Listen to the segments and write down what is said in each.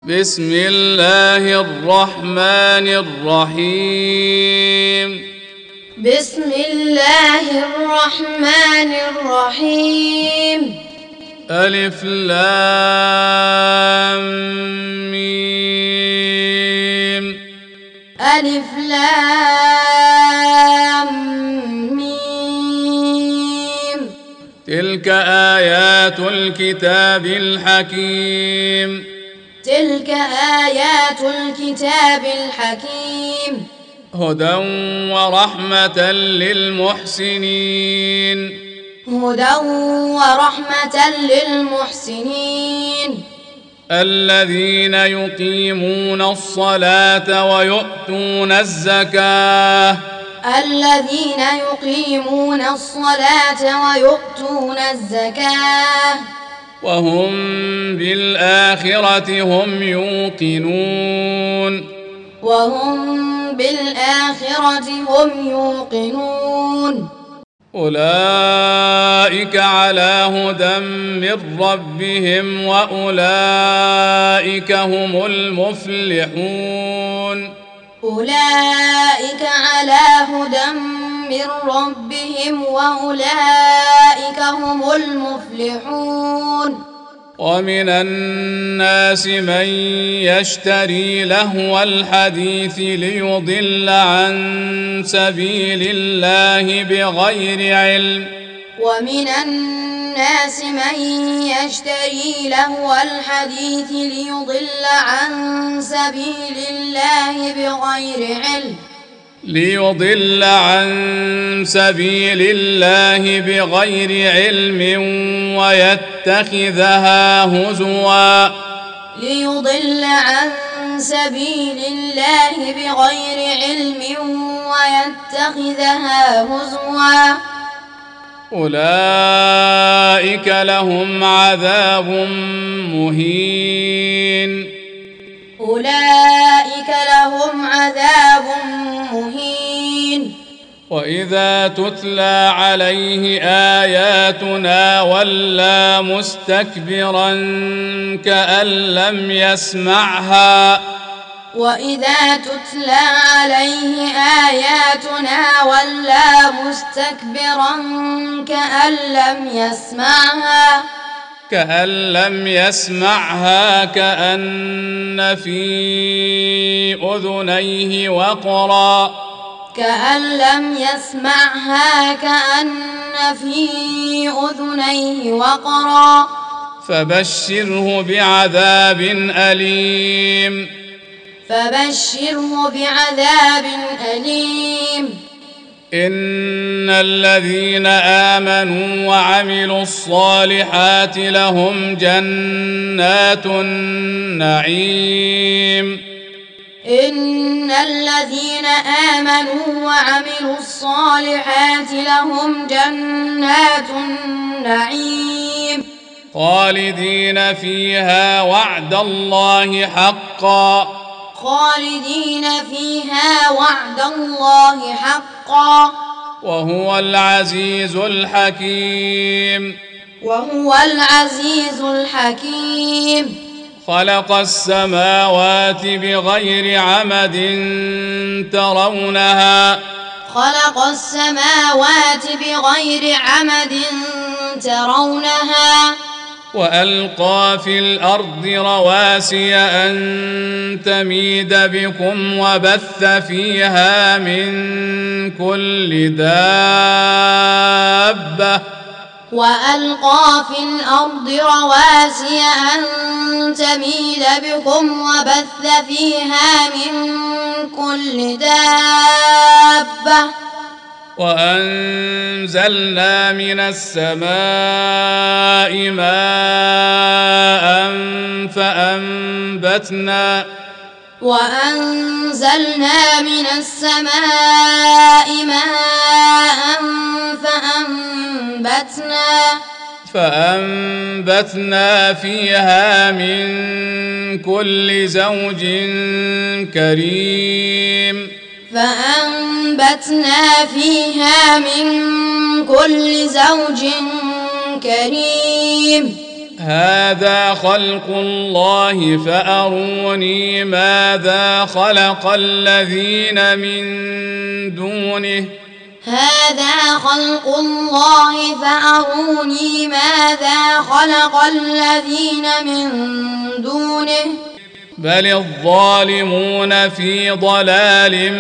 بسم الله الرحمن الرحيم. بسم الله الرحمن الرحيم. ألف لام ميم. ألف لام ميم. تلك آيات الكتاب الحكيم. تلك آيات الكتاب الحكيم. هدى ورحمة للمحسنين. هدى ورحمة للمحسنين. الذين يقيمون الصلاة ويؤتون الزكاة. الذين يقيمون الصلاة ويؤتون الزكاة. وهم بالآخرة هم يوقنون. وهم بالآخرة هم يوقنون. أولئك على هدى من ربهم وأولئك هم المفلحون. أولئك على هدى من ربهم وأولئك هم المفلحون. ومن الناس من يشتري لهو الحديث ليضل عن سبيل الله بغير علم. ومن الناس من يشتري لهو الحديث ليضل عن سبيل الله بغير علم. ليضل عن سبيل الله بغير علم ويتخذها هزوا. ليضل عن سبيل الله بغير علم ويتخذها هزوا. أولئك لهم عذاب مهين. أولئك لهم عذاب مهين. وإذا تتلى عليه آياتنا ولى مستكبرا كأن لم يسمعها. وإذا تتلى عليه آياتنا ولى مستكبرا كأن لم يسمعها كأن في أذنيه وقرا. كأن لم يسمعها كأن في أذنيه وقرا. فبشره بعذاب أليم. فبشره بعذاب أليم. إن الذين آمنوا وعملوا الصالحات لهم جنات النعيم. إن الذين آمنوا وعملوا الصالحات لهم جنات النعيم. خالدين فيها وعد الله حقا. خالدين فيها وعد الله حقا. وهو العزيز الحكيم. وهو العزيز الحكيم. خلق السماوات بغير عمد ترونها. خلق السماوات بغير عمد ترونها. وألقى في الأرض رواسي أن تميد بكم وبث فيها من كل دابة. وألقى في الأرض رواسي أن تميد بكم وبث فيها من كل دابة. وأنزلنا من السماء ماء فأنبتنا. وأنزلنا من السماء ماء فأنبتنا فيها من كل زوج كريم. فأنبتنا فيها من كل زوج كريم. هذا خلق الله فأروني ماذا خلق الذين من دونه هذا خلق الله فأروني ماذا خلق الذين من دونه بل الظالمون في ضلال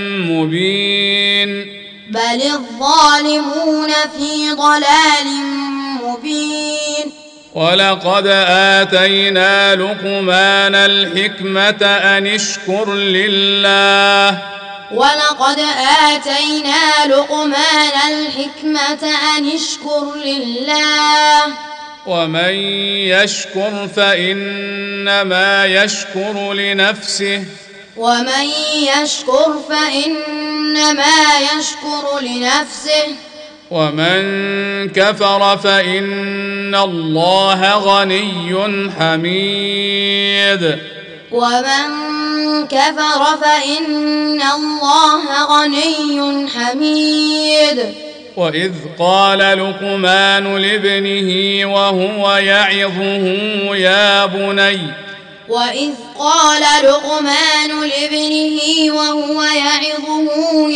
مبين بل الظالمون في ضلال مبين ولقد آتينا لقمان الحكمة أن اشكر لله ولقد آتينا لقمان الحكمة أن اشكر لله ومن يشكر فإنما يشكر لنفسه ومن يشكر فإنما يشكر لنفسه ومن كفر فإن الله غني حميد ومن كفر فإن الله غني حميد وإذ قال لقمان لابنه وهو يعظه يا بني وإذ قال لقمان لابنه وهو يعظه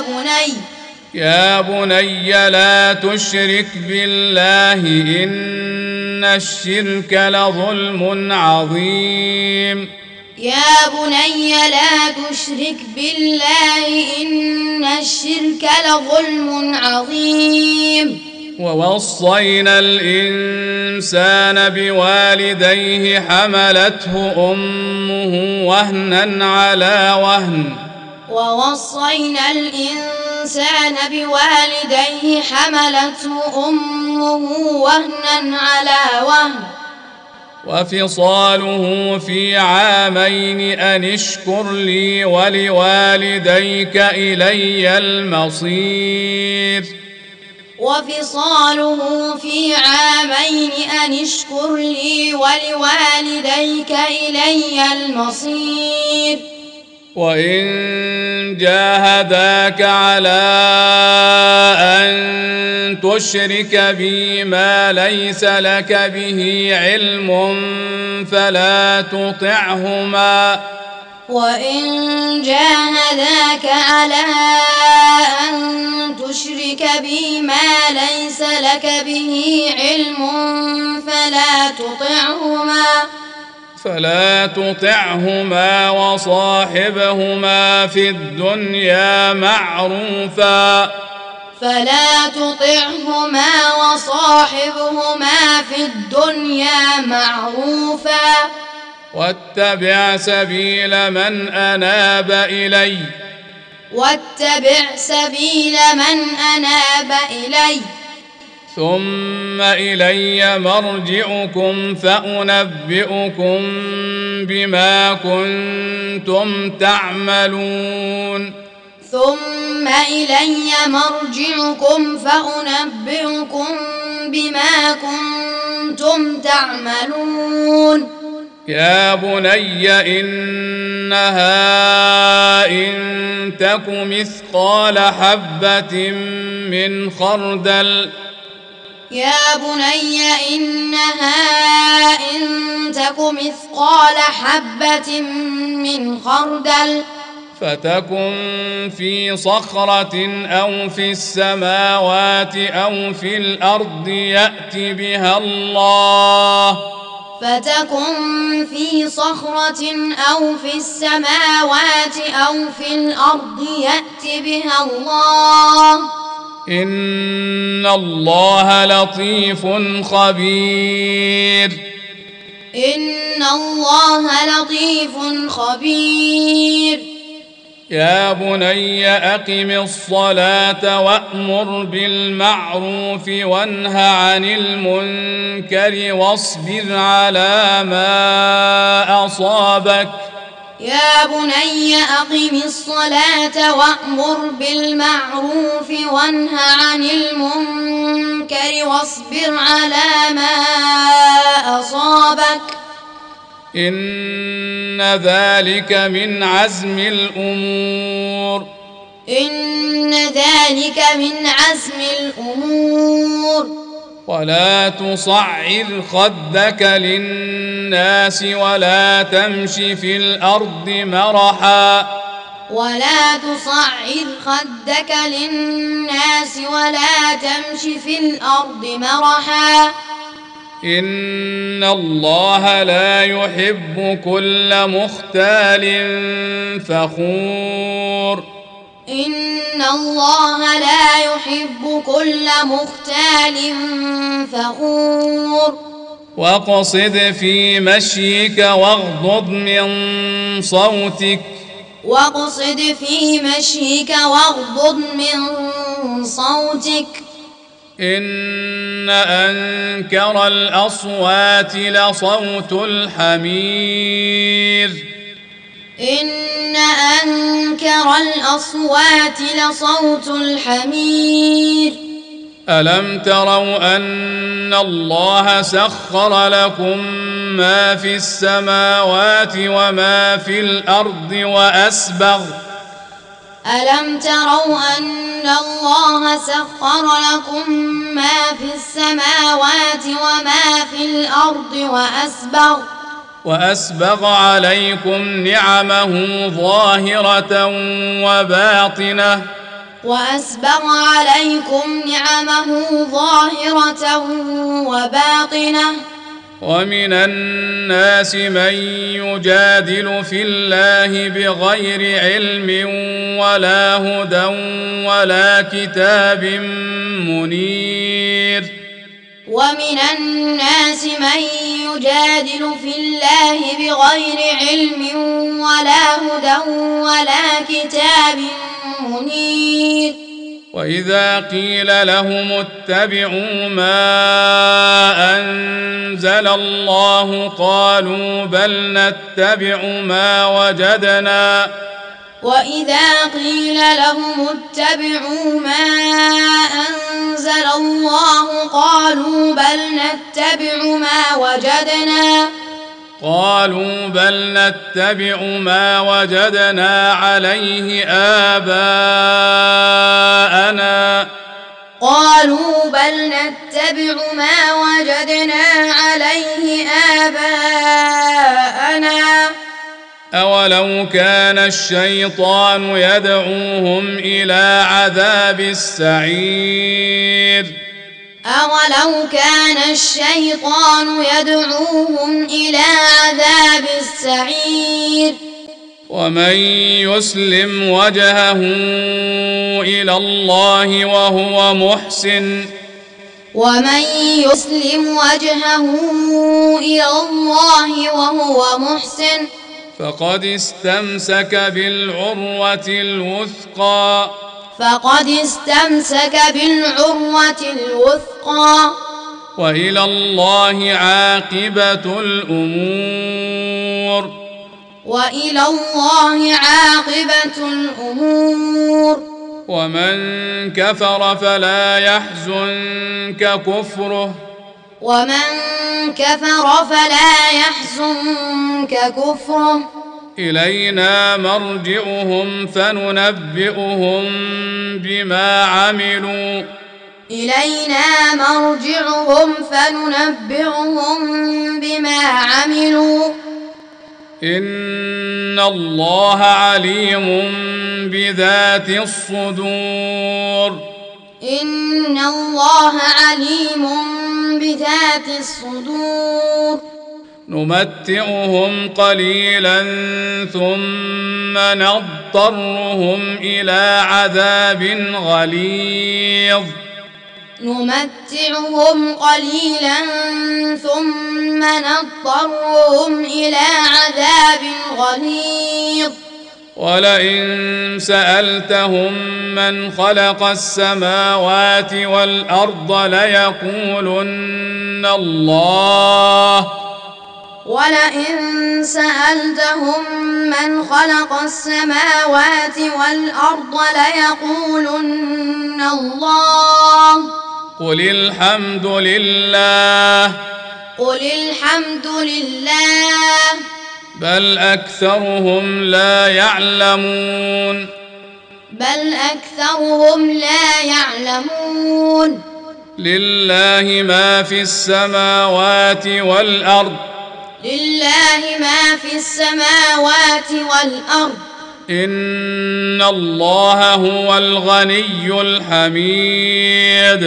يا بني لا تشرك بالله إن الشرك لظلم عظيم يا بني لا تشرك بالله إن الشرك لظلم عظيم ووصينا الإنسان بوالديه حملته أمه وهنا على وهن ووصينا الإنسان بوالديه حملته أمه وهنا على وهن وفصاله في عامين أن اشكر لي ولوالديك إلي المصير وفصاله في عامين أن اشكر لي ولوالديك إلي المصير وإن جاهداك على أن تشرك بي ما ليس لك به علم وإن جاهداك على أن تشرك بي ما ليس لك به علم فلا تطعهما وصاحبهما في الدنيا معروفا واتبع سبيل من أناب إلي ثم إلي مرجعكم فأنبئكم بما كنتم تعملون يا بني إنها إن تك مثقال حبة من خردل فتكن في صخرة أو في السماوات أو في الأرض يأت بها الله إن الله لطيف خبير يا بني أقم الصلاة وأمر بالمعروف وانه عن المنكر واصبر على ما أصابك إن ذلك من عزم الأمور ولا تصعر خدك للناس ولا تمش في الأرض مرحا ولا تصعر خدك للناس ولا تمش في الأرض مرحا إن الله لا يحب كل مختال فخور إن الله لا يحب كل مختال فخور واقصد في مشيك واغضض من صوتك واقصد في مشيك واغضض من صوتك إن أنكر الأصوات لصوت الحمير إن أنكر الأصوات لصوت الحمير ألم تروا أن الله سخر لكم ما في السماوات وما في الأرض ألم تروا أن الله سخر لكم ما في السماوات وما في الأرض وأسبغ عليكم نعمه ظاهرة وباطنة ومن الناس من يجادل في الله بغير علم ولا هدى ولا كتاب منير ومن الناس من يجادل في الله بغير علم ولا هدى ولا كتاب منير وإذا قيل لهم اتبعوا ما أنزل الله قالوا بل نتبع ما وجدنا وإذا قيل لهم اتبعوا ما أنزل الله قالوا بل نتبع ما وجدنا عليه آباءنا أولو كان الشيطان يدعوهم إلى عذاب السعير ومن يسلم وجهه إلى الله وهو محسن فقد استمسك بالعروة الوثقى وإلى الله عاقبة الأمور ومن كفر فلا يحزنك كفره إلينا مرجعهم فننبئهم بما عملوا إن الله عليم بذات الصدور نمتعهم قليلا ثم نضطرهم إلى عذاب غليظ ولئن سألتهم من خلق السماوات والأرض ليقولن الله قل الحمد لله بل أكثرهم لا يعلمون لله ما في السماوات والأرض لله ما في السماوات والأرض إن الله هو الغني الحميد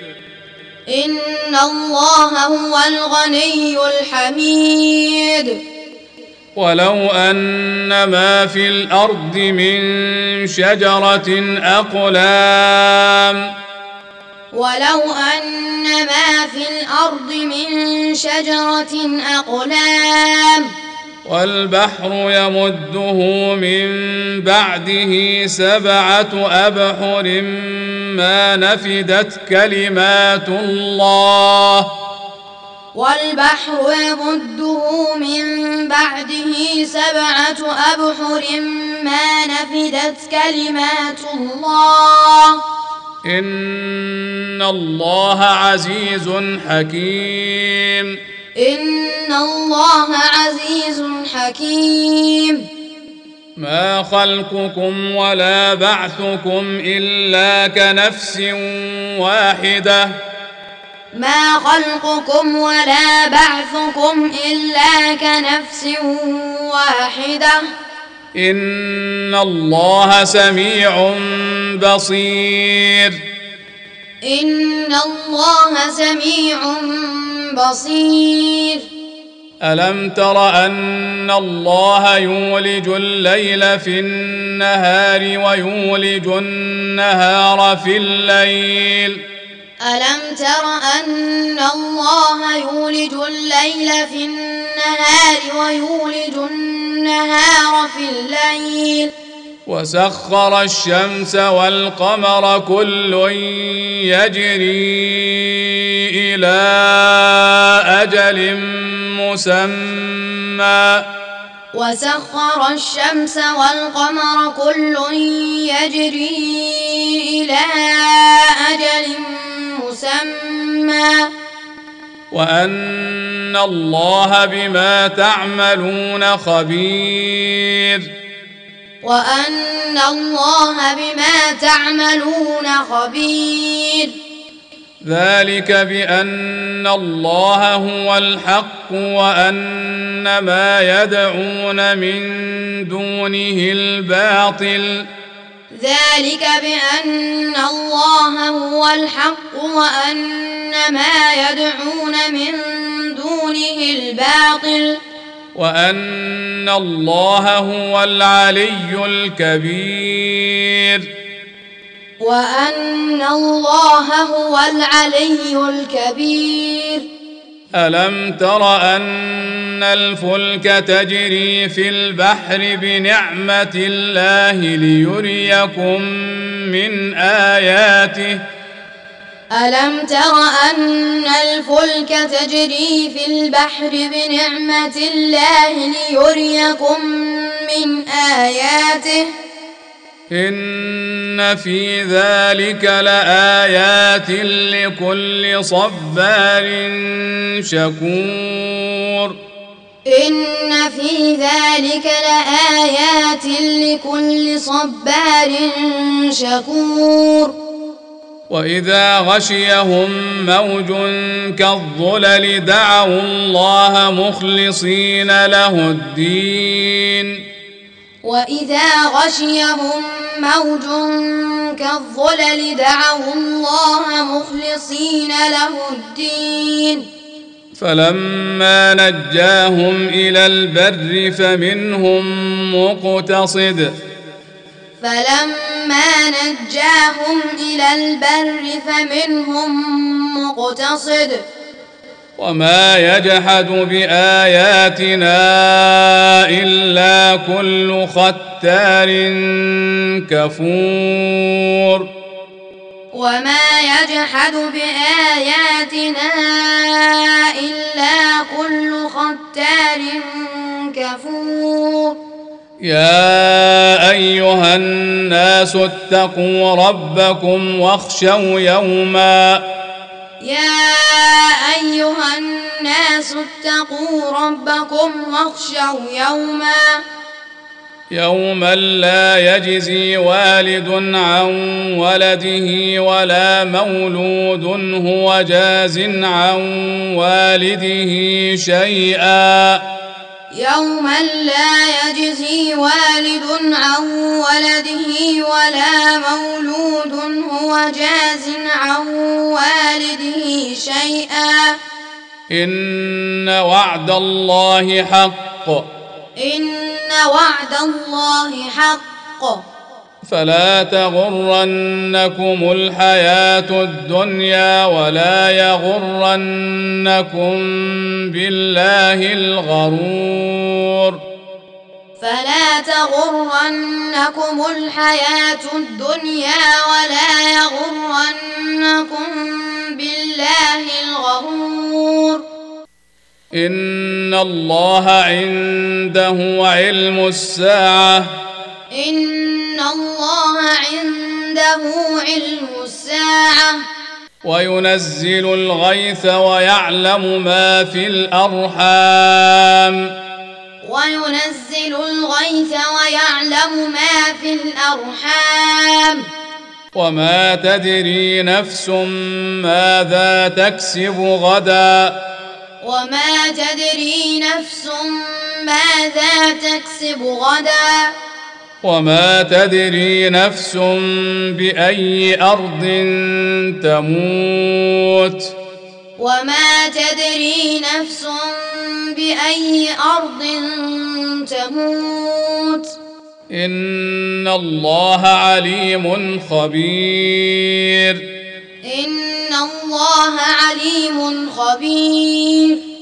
إن الله هو الغني الحميد ولو أن ما في الأرض من شجرة أقلام ولو أن ما في الأرض من شجرة أقلام والبحر يمده من بعده 7 أبحر ما نفدت كلمات الله والبحر يمده من بعده 7 أبحر ما نفدت كلمات الله إن الله عزيز حكيم إن الله عزيز حكيم ما خلقكم ولا بعثكم إلا كنفس واحدة ما خلقكم ولا بعثكم إلا كنفس واحدة إن الله سميع بصير إن الله سميع بصير ألم تر أن الله يولج الليل في النهار ويولج النهار في الليل ألم تر أن الله يولج الليل في النهار ويولج النهار في الليل وسخر الشمس والقمر كل يجري إلى أجل مسمى وسخر الشمس والقمر كل يجري إلى أجل مسمى وأن الله بما تعملون خبير وأن الله بما تعملون خبير ذلك بأن الله هو الحق وأن ما يدعون من دونه الباطل ذلك بأن الله هو الحق وأن ما يدعون من دونه الباطل وأن الله هو العلي الكبير وأن الله هو العلي الكبير ألم تر أن الفلك تجري في البحر بنعمة الله ليريكم من آياته ألم تر أن الفلك تجري في البحر بنعمة الله ليريكم من آياته إن في ذلك لآيات لكل صبار شكور إن في ذلك لآيات لكل صبار شكور وإذا غشيهم موج كالظلل دعوا الله مخلصين له الدين وإذا غشيهم موج كالظلل دعوا الله مخلصين له الدين فلما نجاهم إلى البر فمنهم مقتصد فلما نجاهم إلى البر فمنهم مقتصد وما يجحد بآياتنا إلا كل ختار كفور وما يجحد بآياتنا إلا كل ختار كفور يا أيها الناس اتقوا ربكم واخشوا يوما يا أيها الناس اتقوا ربكم واخشوا يوما يوما لا يجزي والد عن ولده ولا مولود هو جاز عن والده شيئا يوما لا يجزي والد عن ولده ولا مولود هو جاز عن والده شيئا إن وعد الله حق إن وعد الله حق فلا تغرنكم الحياة الدنيا ولا يغرنكم بالله الغرور فلا تغرنكم الحياة الدنيا ولا يغرنكم بالله الغرور إن الله عنده علم الساعة إن الله عنده علم الساعة وينزل الغيث ويعلم ما في الأرحام وينزل الغيث ويعلم ما في الأرحام وما تدري نفس ماذا تكسب غدا وما تدري نفس ماذا تكسب غدا وما تدري نفس بأي أرض تموت وما تدري نفس بأي أرض تموت إن الله عليم خبير إن الله عليم خبير